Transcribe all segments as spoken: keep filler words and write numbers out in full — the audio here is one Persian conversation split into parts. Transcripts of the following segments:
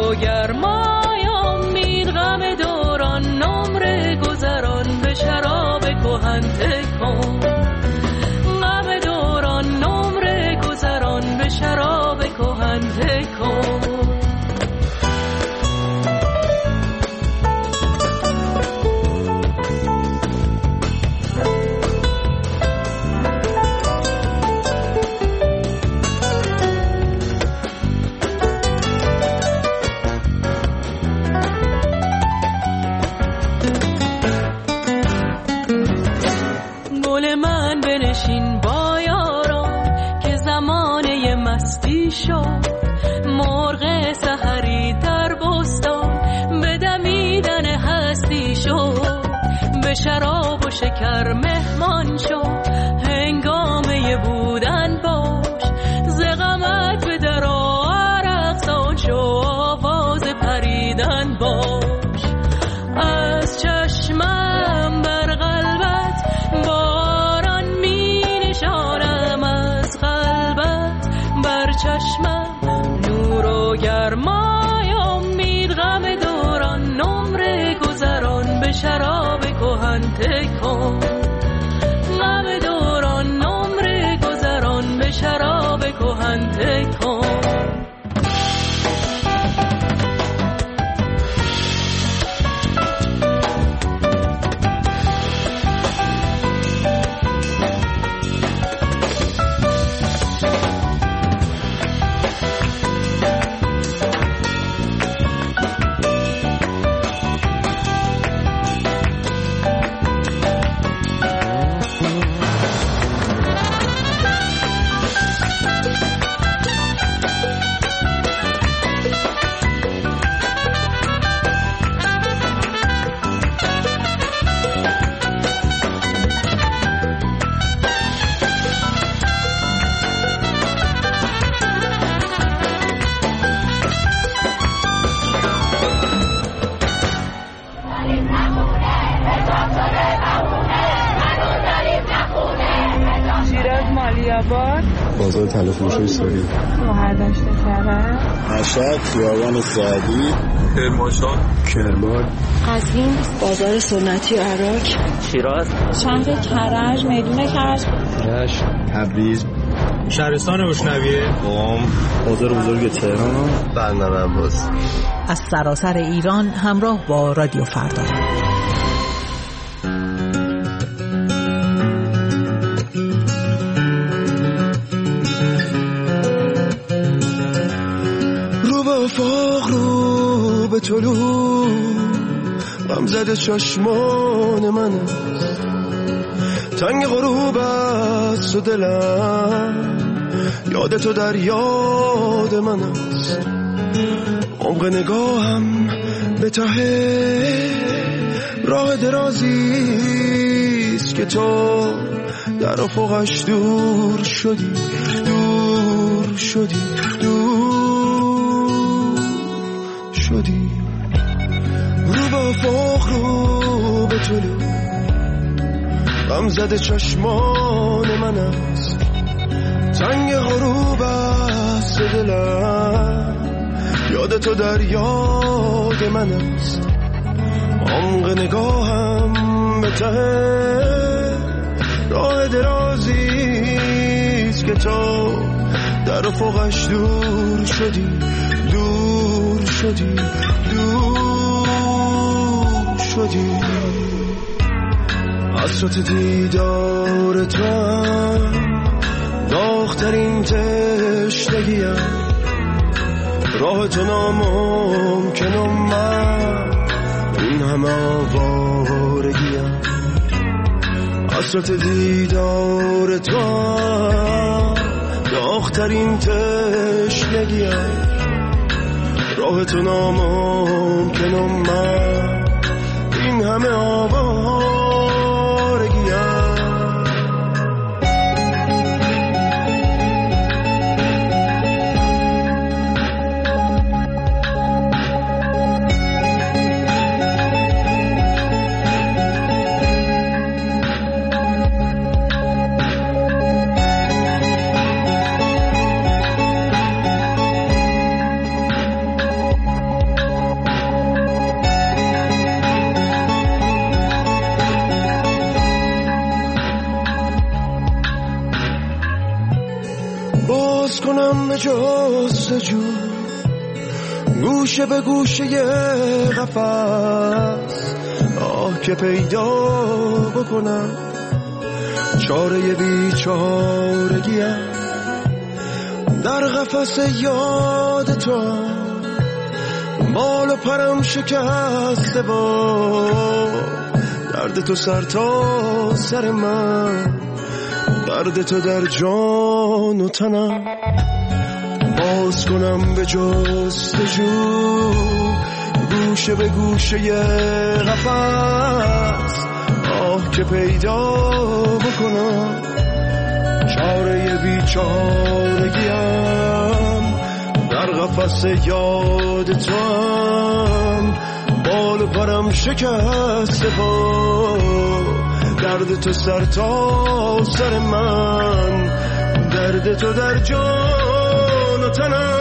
و گرمای امید غم دوران نمره گذران به شراب کهن تکون غم دوران نمره گذران به شراب کهن تکون مرغ سحری در بستان به دمیدن هستی شو به شراب و شکر مهمان شو هنگامه بودن باش ز غمت به در و رقصان شو آواز پریدن باش از چشمم بر قلبت باران می نشانم از قلبت بر چشمم گرمای امید غم دوران نمره گذران به شراب کهن تکون غم دوران نمره گذران به شراب کهن تکون بازار تلفروشی سوری مهردشت کرد مشهد خیابان سعدی کرمانشاه کرمان قزوین بازار سنتی عراق شیراز شهر کرج میدون کرج رشت تبریز شهرستان روشنویه قم بازار بزرگ تهران بندر عباس از سراسر ایران همراه با رادیو فردا طلوع غم زده چشمان من است تنگ غروب است و دلم یاد تو در یاد من است عمق نگاهم به ته راه درازیست که تو در افقش دور شدی دور شدی دور شدی رو به افق رو به طلوع غم زده چشمان من است تنگ غروب است دلم یاد تو در یاد من است عمق نگاهم به ته راه درازیست که تو در افقش دور شدی دور شدی دور شدی حسرت دیدار تو هم داغ‌ترین تشنگیم راه تو ناممکنم من این همه آوارگیم حسرت دیدار تو هم داغ‌ترین تشنگیم راه تو ناممکنم من این همه آوارگیم جستجو گوشه به گوشه قفس آه که پیدا بکنم چاره بیچارگیم در قفس یاد تو بال و پرم شکسته با درد تو سر تا سر من درد تو در جان و تنم باز کنم به جستجو گوشه به گوشه قفس آه که پیدا بکنم چاره بیچارگیم در قفس یاد تو هم بال و پرم شکسته با درد تو سر تا سر من درد تو در جان و تنم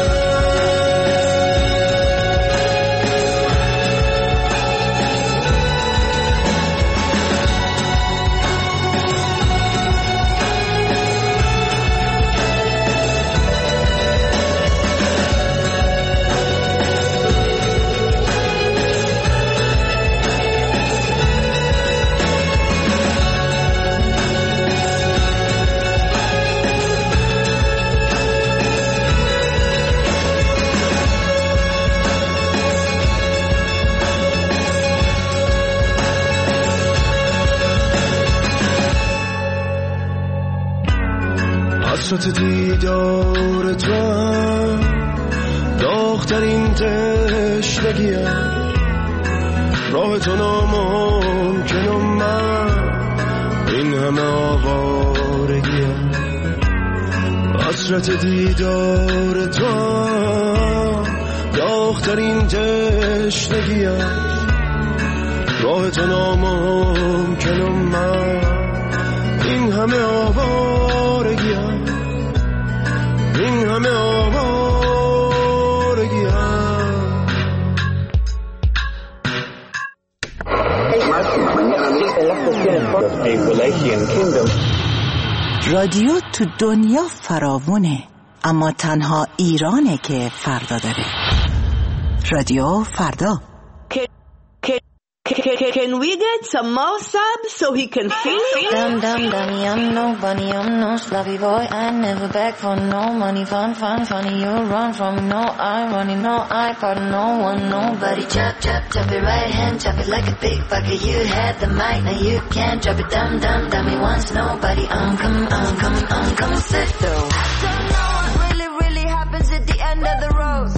حسرت دیدار تو هم داغ‌ترین تشنگیم راه تو ناممکنم من این همه آوارگیم حسرت دیدار تو هم داغ‌ترین تشنگیم راه تو ناممکنم من این همه آوارگیم این همه آوارگیم رادیو تو دنیا فراوونه، اما تنها ایرانه که فردا داره. رادیو فردا. Can we get some more sub so he can feel it? Dum dum dummy, I'm no bunny, I'm no sloppy boy. I never beg for no money, fun, fun, funny. You run from me, no irony, no I pardon no one, nobody. Chop, chop, chop it right hand, chop it like a big bucket. You had the mic, now you can't drop it. Dum dum dummy, once nobody. I'm coming, I'm coming, I'm coming, sit though. I don't know what really, really happens at the end of the road.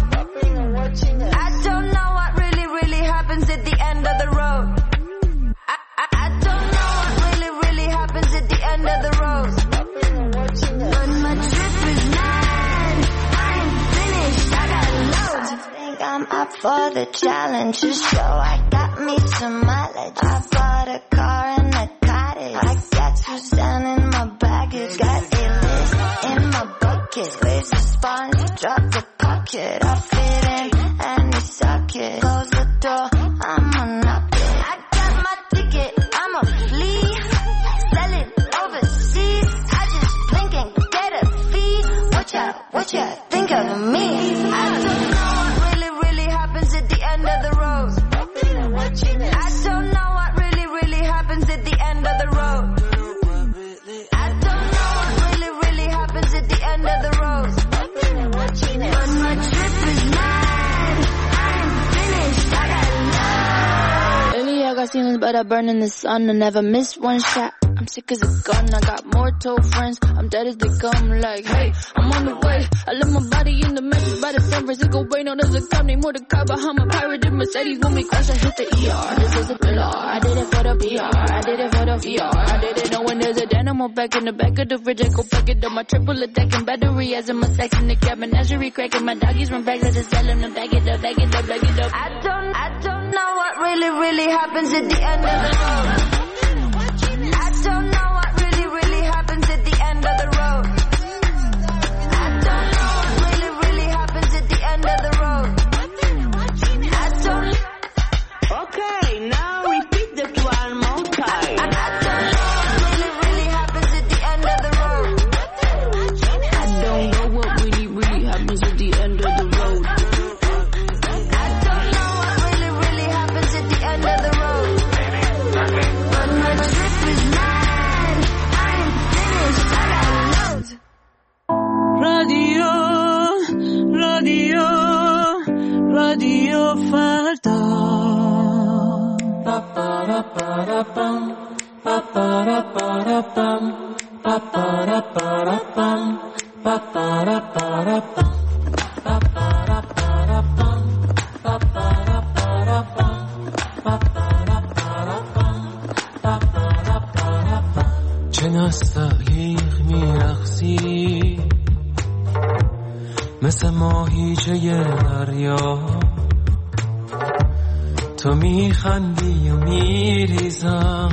I don't know what really, really happens at the end of the road. I, I, I don't know what really, really happens at the end of the road. But my trip is mad. I ain't finished, I got loads. I think I'm up for the challenge. Just so I got me some mileage. I bought a car and a cottage. I got Suzanne in my baggage. Got a list in my bucket. Where's the sponge? Drop the pocket. I fit in any socket. Close the door, I'ma knock it. I got my ticket, I'm a flea. Sell it overseas. I just blink and get a fee. What ya, what ya think of me? I don't know what really, really happens at the end of the road. I don't know what really, really happens at the end of the road. I don't know what really, really happens at the end of the road. But my trip is mad. I ain't finished, I got love. Lately I got ceilings, but I burn in the sun. I never miss one shot. I'm sick as a gun, I got more told friends. I'm dead as they come, like, hey, I'm on the way. I left my body in the mattress by the San Francisco way. No, there's a cop named Mordecai behind my pirated Mercedes. When we crash, I hit the E R. This is a thriller. I did it for the P R. I did it for the V R. I did it knowing there's a dynamo back in the back of the fridge. I go pack it up, my triple attacking battery as in my sex in the cab. Menagerie cracking, my doggies run back. I just tell them to back it up, back it up, back it up. I don't, I don't know what really, really happens at the end of the road. I don't know what really, really happens at the end of the road. I don't know what really, really happens at the end of the road. I don't. Okay, now repeat that one more time. I, I don't know what really, really happens at the end of the road. I don't know what really, رادیو فردا. چه نستعلیق میرقصی مثل ماهیچه دریا، تو میخندی و میریزم،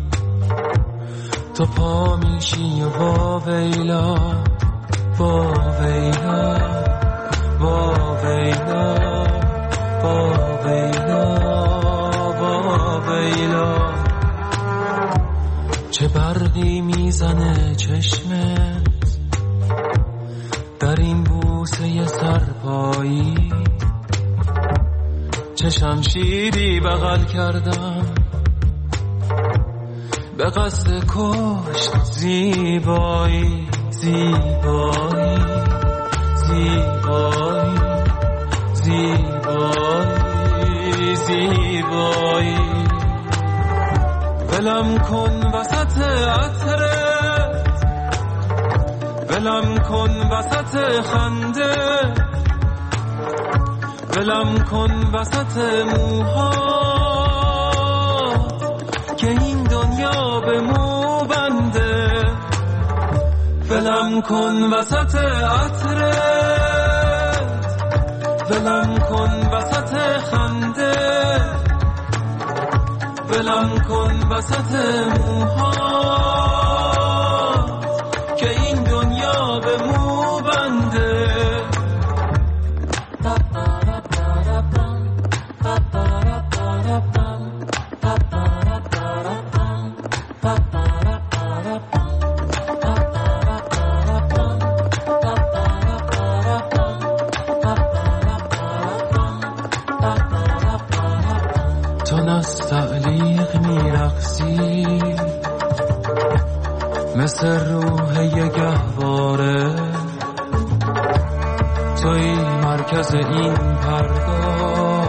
تو پا میشی و با ویلا با ویلا با ویلا با ویلا با ویلا. چه برقی میزنه چشمت در این بوسه سرپایی، چه شمشیری بغل کردم به قصد کشت زیبایی زیبایی زیبایی زیبایی زیبایی. ولم کن وسط عطرت، ولم کن وسط خنده، ولم کن وسط موهات که این دنیا به مو بنده. ولم کن وسط عطرت، ولم کن وسط خنده، ولم کن وسط موهات که این دنیا به مو بنده. تو نستعلیق میرقصی مثل روح یه گهواره، توی مرکز این پرگاه،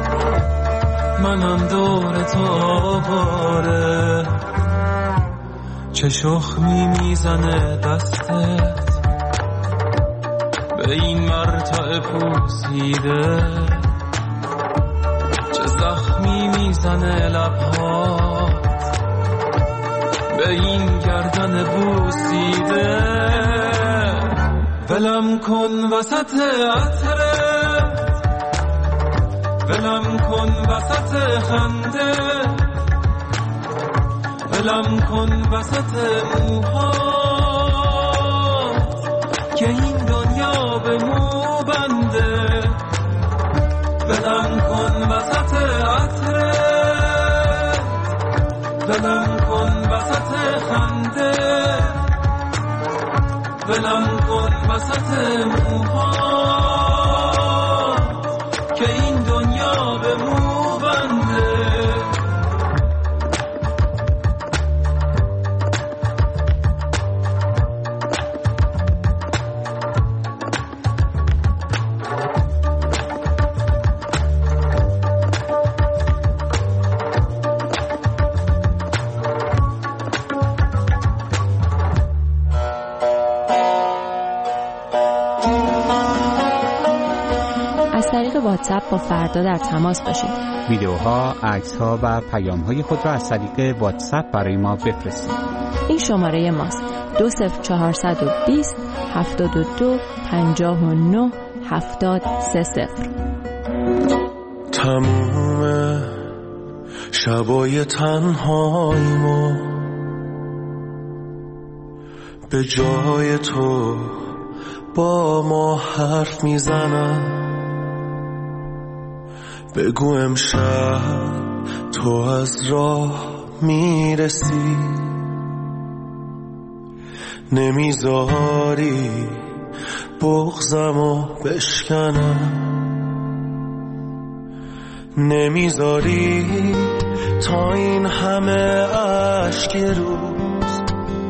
منم دور تو آواره. چه شخمی میزنه دستت به این مرتع پوسیده، چه زخمی میزنه لبهات به این گردن بوسیده. ولم کن وسط عطرت، ولم کن وسط خنده، ولم کن وسط موهات که این دنیا به مو بنده. ولم کن وسط عطرت، ولم کن وسط خنده، ولم کن وسط موهات که این دنیا به مو بنده. واتساپ با فردا در تماس باشید. ویدیوها، عکس‌ها و پیام‌های خود را از طریق واتساپ برای ما بفرستید. این شماره ماست: دو صفر چهارصد و بیست هفتاد و دو پنجاه و نه هفتاد سه صفر. تموم شبای تنهاییمو به جای تو با ما حرف میزنم. بگو امشب تو از راه میرسی، نمیذاری بغضمو بشکنم، نمیذاری تا این همه عشق روز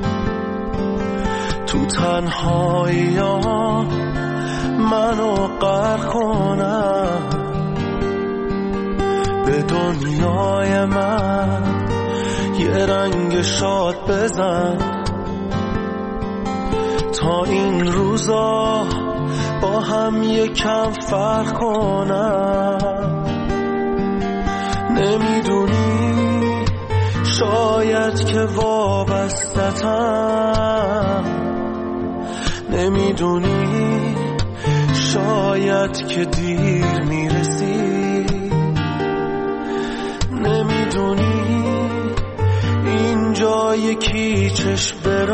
تو تنهایی ها منو غرق کنم. دنیای من یه رنگ شاد بزن تا این روزا با هم یکم فرق کنم. نمیدونی شاید که وابستتم، نمیدونی شاید که دیر میرسی، نمیدونی اینجا یکی چشم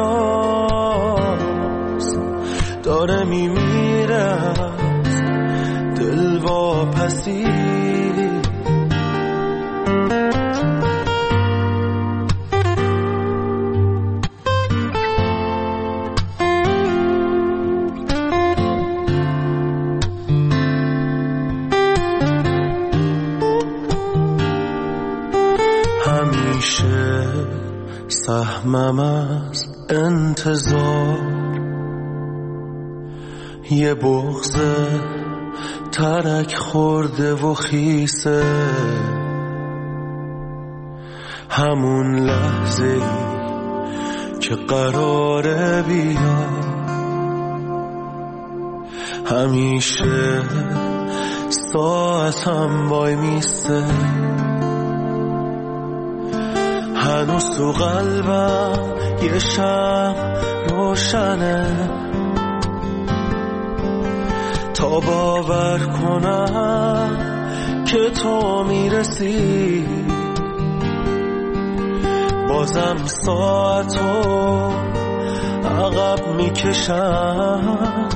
براز داره میمیره دل واپسی. همیشه سهمم از انتظار یه بغض ترک خورده و خیسه، همون لحظه که قراره بیا همیشه ساعتم وای میسته، هنوز تو قلبم یه شب روشنه تا باور کنم که تو میرسی. بازم ساعتو عقب میکشم،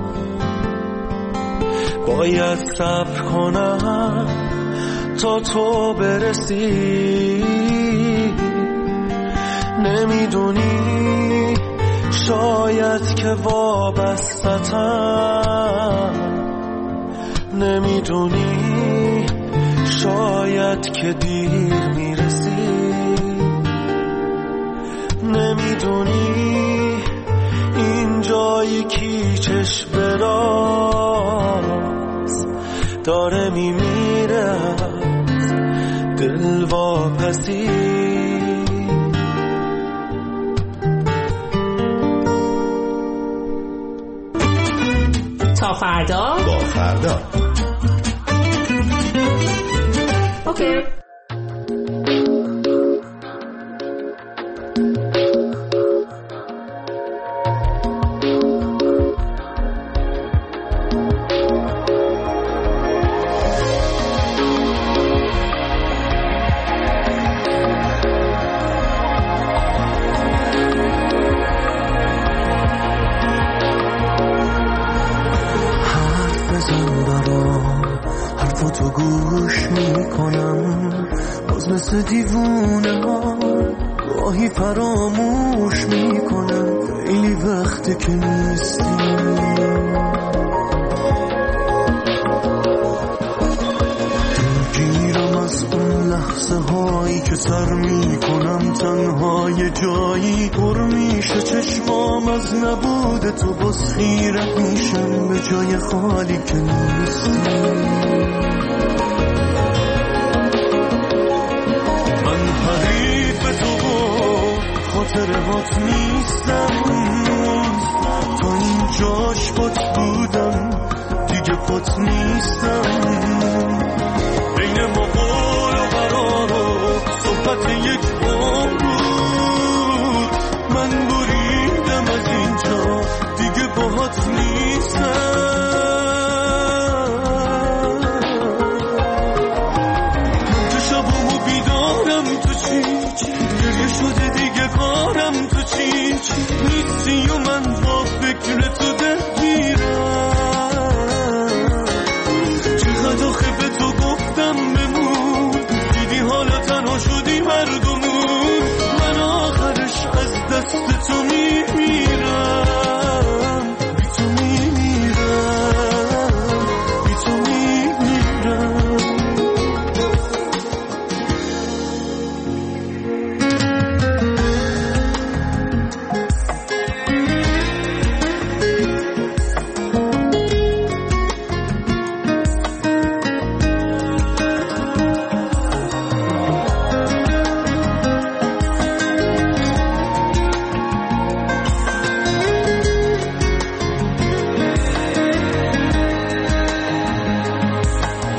باید صبر کنم تا تو برسی. نمیدونی شاید که وابستتم، نمیدونی شاید که دیر میرسی، نمیدونی اینجا یکی چشم براز داره میمیره دل واپسی. تا فردا با فردا اوکی. حرفاتو گوش میکنم باز مثل دیوونه ها گاهی فراموش میکنم خیلی وقته که نیستی. دلگیرم از اون لحظه هایی که سر میکنم تنها یه جایی پر میشه چشمام از نبود تو، باز خیره میشم به جای خالی که نیستی. خاطرهات نیستم تا اینجاش بات بودم دیگه پات نیستم. بین ما قول و قرار و صحبت یک عمر بود، من بریدم از اینجا دیگه باهات نیستم. من که شبامو بیدارم تو چی گریه شده دیگه کارم تو چی نیستی و من با فکر تو دلگیرم. چقدر آخه به تو گفتم بمون دیدی حالا تنها شدی مردمون، من آخرش از دست تو میمیرم، بی تو میمیرم، بی تو میمیرم.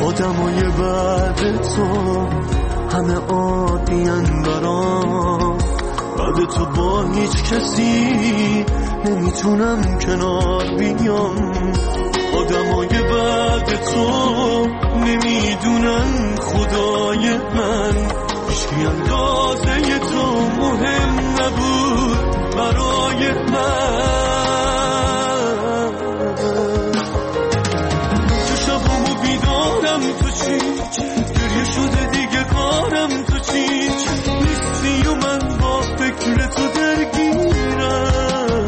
آدمای بعد تو همه عادیان برام، بعد تو با هیچ کسی نمیتونم کنار بیام. آدمای بعد تو نمیدونن خدای من، هیچکی اندازه تو مهم نبود برای من. تو شبامو بیدارم تو چی، گریه شده دیگه کارم تو چی، نیستی و من با فکر تو درگیرم.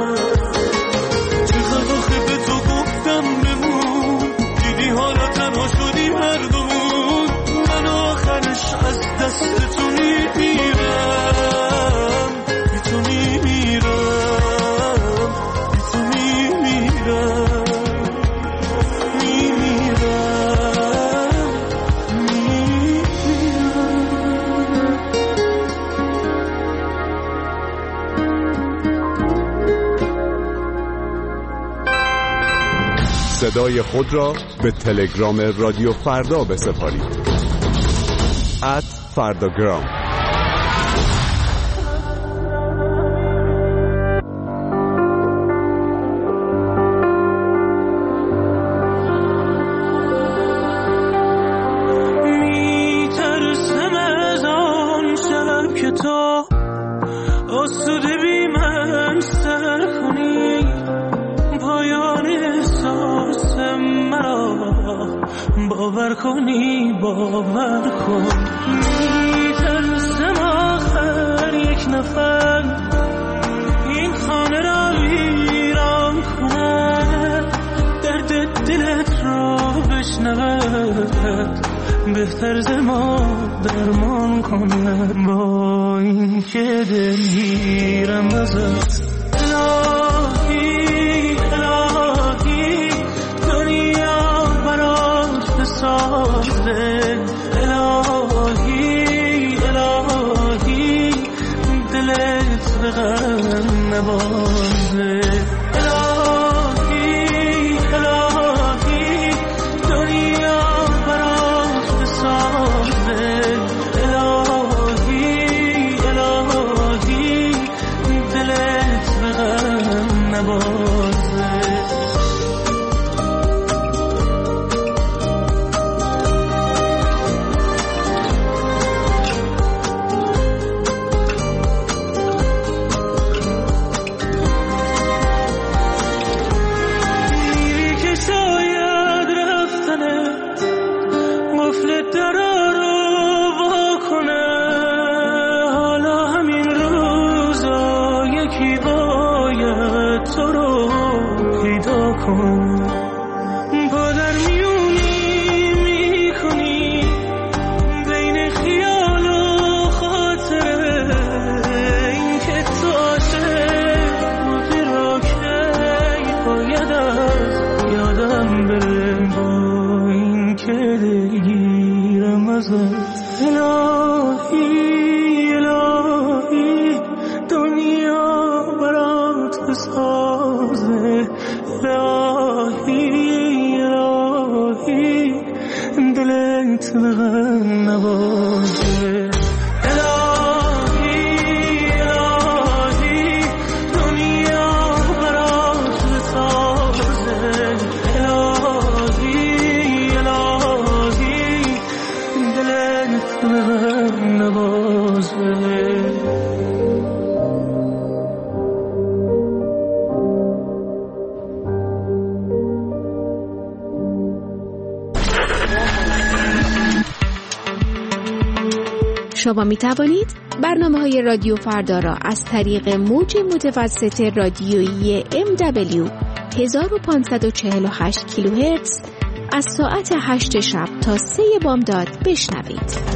چقدر آخه به تو گفتم بمون، دیدی حالا تنها شدی هر دومون، من آخرش از دست تو میمیرم، بی تو میمیرم، بی تو میمیرم، میمیرم، صدای خود را به تلگرام رادیو فردا بسپارید. ات فرداگرام. میترسم از آن شب که تو آسوده بی من سر کنی، پایان احساس مرا باور کنی، باور کن. میترسم آخر یک نفر این خانه را ویران کنه، درد دلت را بشنود، بهتر ز ما درمان کنه. با این که دلگیرم ازت الهی، الهی دنیا برات بسازه، الهی، الهی دلت به غم نبازه. الهی، الهی دنیا برات بسازه، الهی، الهی دلت به غم نبازه. میری که شاید رفتنت قفل درا رو وا کنه، حالا همین روزا یکی باید تو رو پیدا کن. با در میونی میکنی بین خیال و خاطره، این که تو عاشق بودی را که باید از یادم بره. با این که دلگیرم ازت الهی، الهی دنیا برات بسازه، الهی، الهی دلت به غم نبازه. الهی، الهی دنیا برات بسازه، الهی، الهی دلت به غم نبازه. شما می توانید برنامه های رادیو فردا را از طریق موج متوسط رادیویی ام دبلیو هزار و پانصد و چهل و هشت کیلوهرتز از ساعت هشت شب تا سه بامداد بشنوید.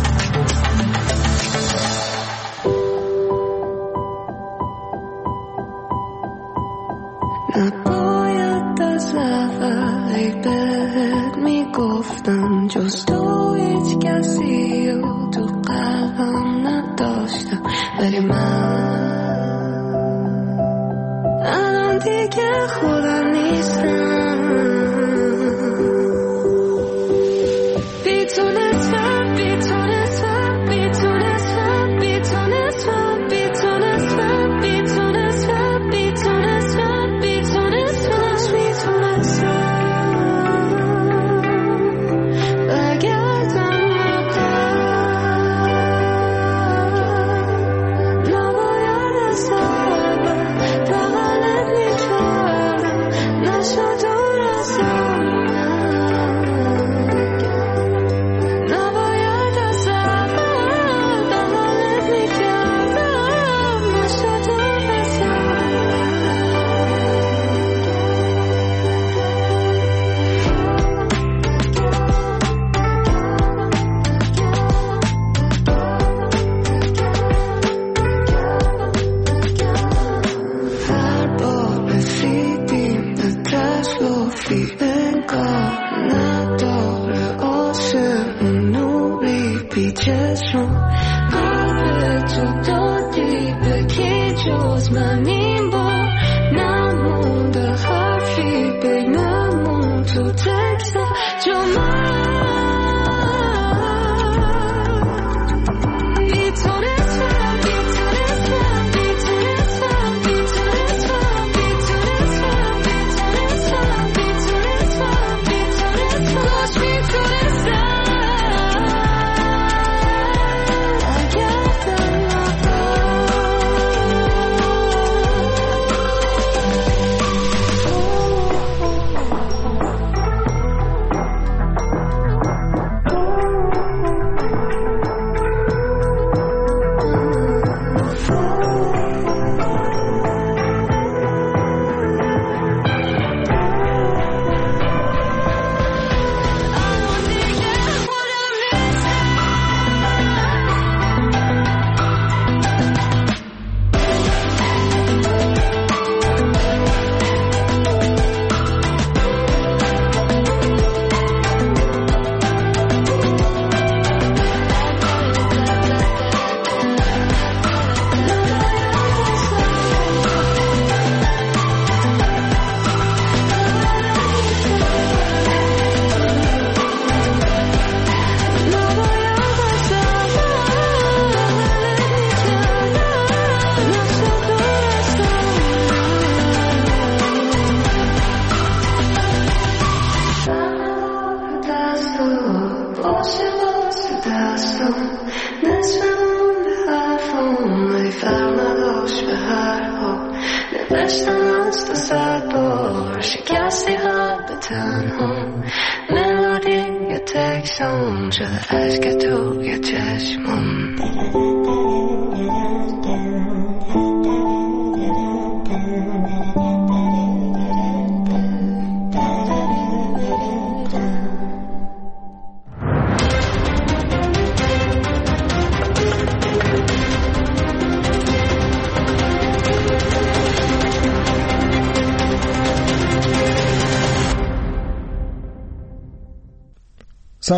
نباید از اول بهت میگفتم، جز تو هیچ کسی رو تو قلبم نداشتم، ولی من الان دیگه خودم نیستم. داره آسمون نوری بی چشم قلب تو دادی به کی جز من این بار نمونده حرفی بینمون تو تکست جو من شده عشق تو یه چشمم